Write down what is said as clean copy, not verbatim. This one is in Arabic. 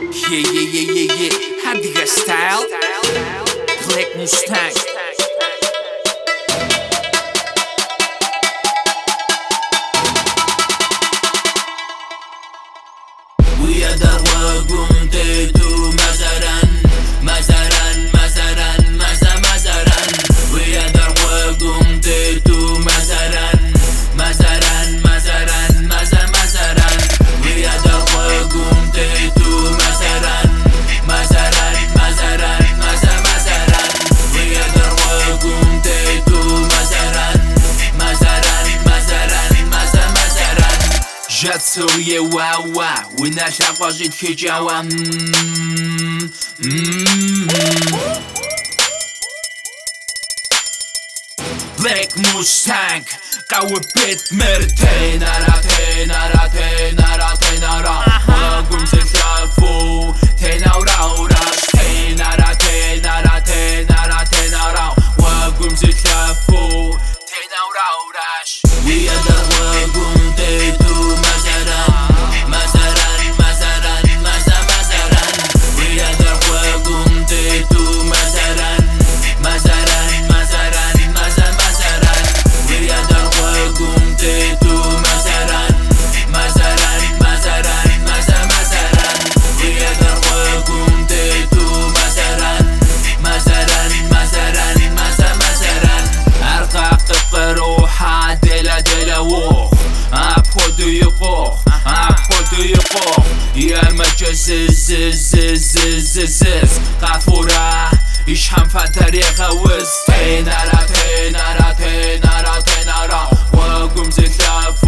Yeah. Hadiga style. Black Mustang. ويدا وقم تيتو مزران ويدا وقم تيتو مزران ويدا وقم تيتو مزران ويدا وقم تيتو مزران جات سوية واوا والناس عقاجد حجاوة Black Mustang قوي بيت مرتين نارا وقم زلافو تينا وراوراش نارا وقم زلافو تينا وراوراش ويدا وقم تيتو مزران ويدا وقم تيتو مزران ويدا وقم تيتو مزران ويدا وقم تيتو مزران أرقاق قروحة دلا ووخ أبخد يقوخ يا مجزز قافورة يشحن فتريخ وز تينارا وقم زلافو